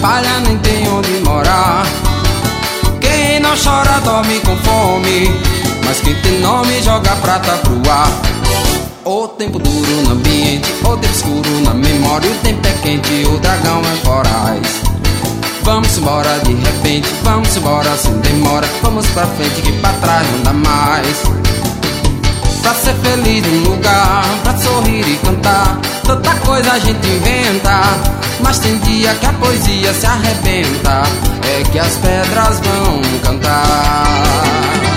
trabalha nem tem onde morar. Quem não chora dorme com fome, mas quem tem nome joga prata pro ar. O tempo duro no ambiente, o tempo escuro na memória. O tempo é quente, o dragão é voraz. Vamos embora de repente, vamos embora sem demora. Vamos pra frente que pra trás não dá mais. Pra ser feliz num lugar, pra sorrir e cantar, tanta coisa a gente inventa, mas tem dia que a poesia se arrebenta. É que as pedras vão cantar.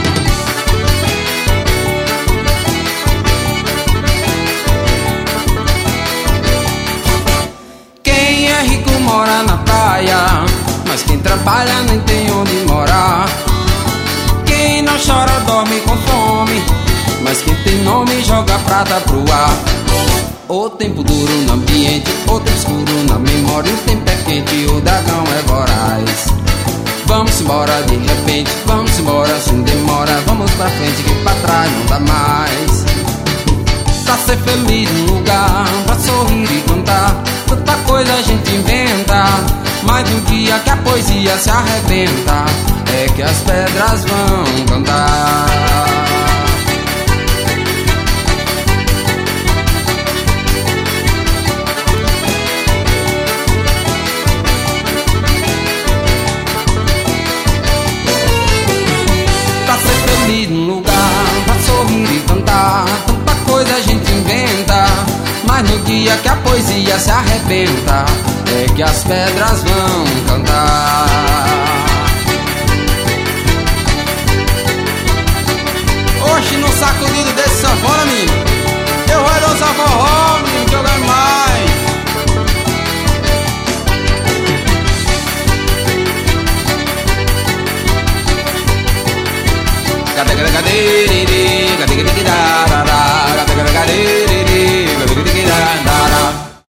Quem é rico mora na praia, mas quem trabalha nem tem onde morar. Quem não chora dorme com fome, mas quem tem nome joga prata pro ar. O tempo duro no ambiente, o tempo escuro na memória. O tempo é quente, o dragão é voraz. Vamos embora de repente, vamos embora sem demora. Vamos pra frente que pra trás não dá mais. Pra ser feliz num lugar, pra sorrir e cantar, tanta coisa a gente inventa, mas no dia que a poesia se arrebenta, é que as pedras vão cantar. Num lugar pra sorrir e cantar, tanta coisa a gente inventa, mas no dia que a poesia se arrebenta, é que as pedras vão cantar. Oxe, no sacudido desse sanfona, menino, eu vou dançar forró, menino, que eu ganho mais. Cadê, cadê, cadê, cadê, cadê, cadê, cadê,